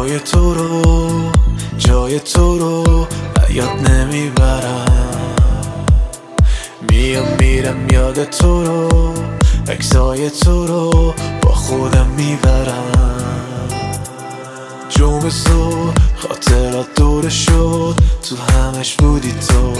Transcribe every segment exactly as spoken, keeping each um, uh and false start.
جای تو رو جای تو رو یاد نمیبرم، میام میرم یاد تو رو، عکسای تو رو با خودم میبرم. جمعه صبح خاطرات دور شد، تو همش بودی تو.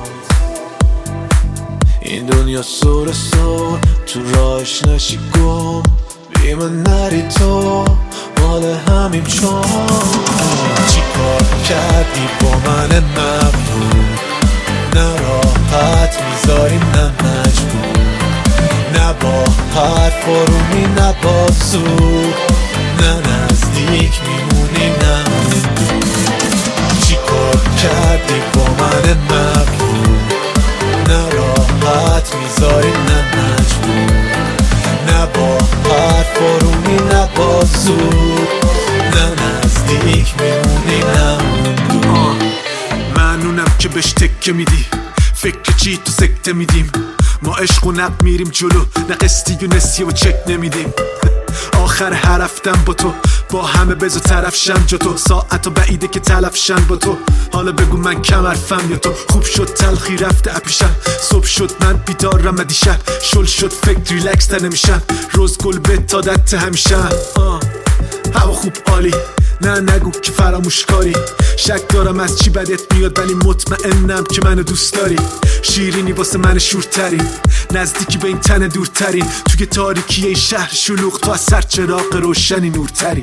این دنیا سر سر تو راهش نشی گم، بی من نری تو مال همیم چون. چی کار کردی با من مغرور، نه راحت میذاریم نه مجبور، نه با حرف آرومی نه با زور، نه نزدیک میمونی نه دور. چی کار کردی با من مغرور، نه راحت میذاریم نه مجبور، نه با حرف آرومی نه با زور، نه نزدیک میمونی نه دور. معنونم که بهش تکه میدی، فکر چی تو سکته میدیم، ما عشق و نق میریم جلو، نه قسطی و نسیه و چک نمیدیم. آخر هر هفتم با تو، با همه بزو طرف شم جا تو، ساعت و بعیده که تلف شن با تو. حالا بگو من کم حرفم یا تو، خوب شد تلخی رفته اپیشم، صبح شد من بیدارم دیشب، شل شد فکر ریلکس تر نمیشم، روز گل به تا دت همیشم. هوا خوب عالی، نه نگو که فراموش کاری، شک دارم از چی بدت میاد ولی مطمئنم که منو دوست داری. شیرینی واسه من شورترین، نزدیکی به این تن دورترین، توی تاریکی این شهر شلوغ تو از سر چراغ روشنی نورترین.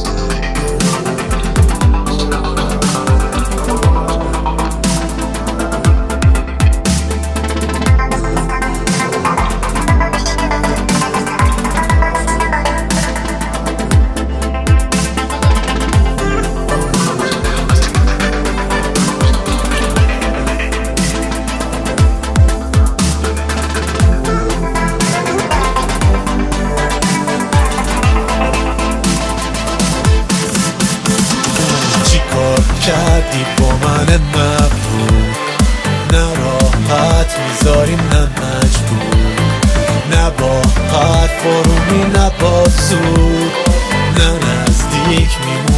کردی با من مغرور، نه راحت میذاریم نه مجبور، نه با حرف آرومی نه با زور، نه نزدیک میمونیم